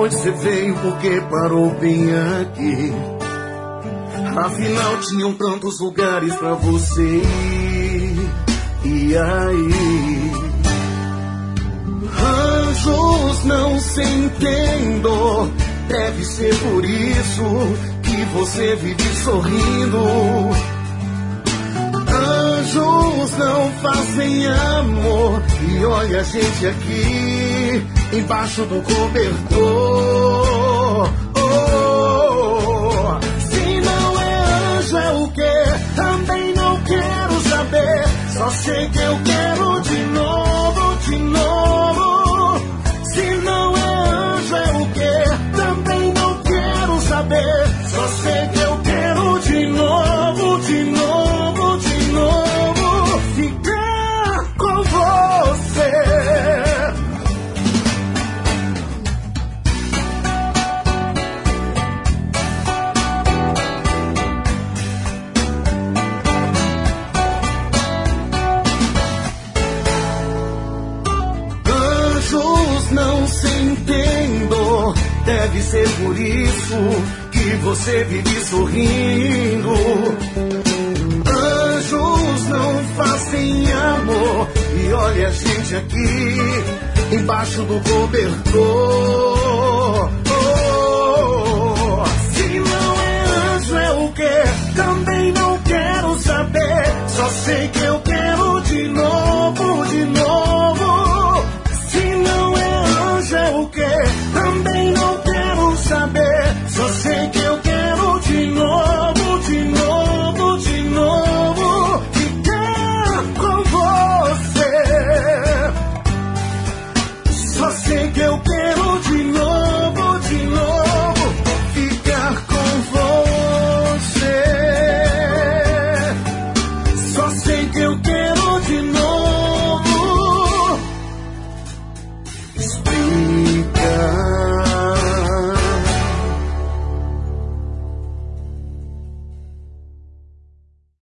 onde você veio, porque parou bem aqui. Afinal tinham tantos lugares pra você ir. E aí? Anjos não se entendo. Deve ser por isso que você vive sorrindo. Anjos não fazem amor. E olha a gente aqui embaixo do cobertor. Se não é anjo é o quê? Também não quero saber. Só sei que eu quero de novo, de novo. Se não é anjo é o quê? Também não quero saber. Só sei que eu quero de novo, de novo, de novo. Ficar com você. Não se entendo, deve ser por isso que você vive sorrindo. Anjos não fazem amor. E olha a gente aqui embaixo do cobertor. Se não é anjo é o quê? Também não quero saber. Só sei que